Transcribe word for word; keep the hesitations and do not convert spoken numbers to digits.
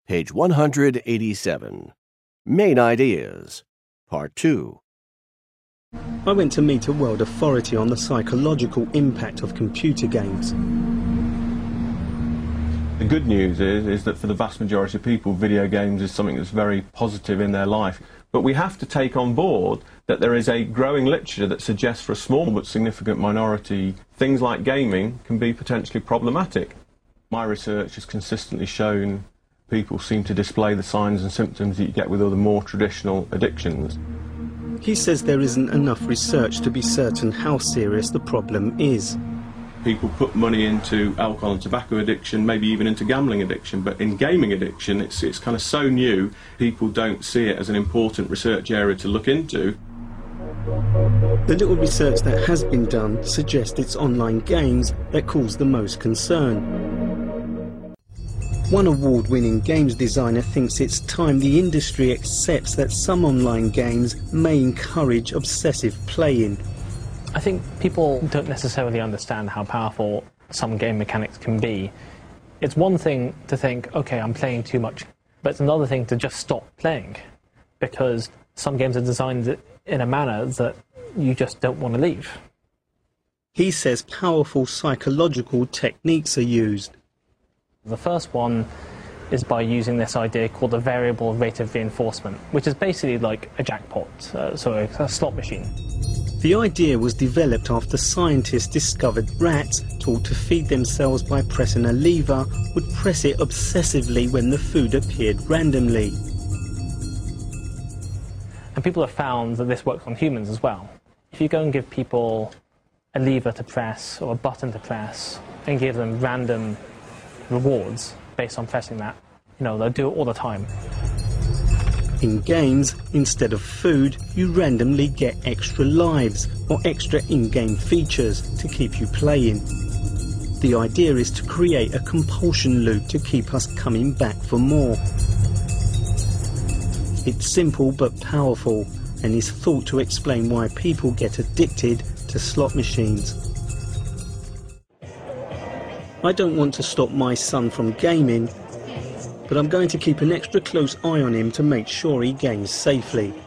Page one hundred eighty-seven. Main Ideas, Part two. I went to meet a world authority on the psychological impact of computer games. The good news is, is that for the vast majority of people, video games is something that's very positive in their life. But we have to take on board that there is a growing literature that suggests for a small but significant minority, things like gaming can be potentially problematic. My research has consistently shown people seem to display the signs and symptoms that you get with other more traditional addictions. He says there isn't enough research to be certain how serious the problem is. People put money into alcohol and tobacco addiction, maybe even into gambling addiction, but in gaming addiction it's, it's kind of so new, people don't see it as an important research area to look into. The little research that has been done suggests it's online games that cause the most concern. One award-winning games designer thinks it's time the industry accepts that some online games may encourage obsessive playing. I think people don't necessarily understand how powerful some game mechanics can be. It's one thing to think, okay, I'm playing too much, but it's another thing to just stop playing, because some games are designed in a manner that you just don't want to leave. He says powerful psychological techniques are used. The first one is by using this idea called the variable rate of reinforcement, which is basically like a jackpot, uh, so a, a slot machine. The idea was developed after scientists discovered rats, taught to feed themselves by pressing a lever, would press it obsessively when the food appeared randomly. And people have found that this works on humans as well. If you go and give people a lever to press or a button to press and give them random rewards based on pressing that, you know, they'll do it all the time. In games, instead of food, you randomly get extra lives or extra in-game features to keep you playing. The idea is to create a compulsion loop to keep us coming back for more. It's simple but powerful, and is thought to explain why people get addicted to slot machines. I don't want to stop my son from gaming, but I'm going to keep an extra close eye on him to make sure he games safely.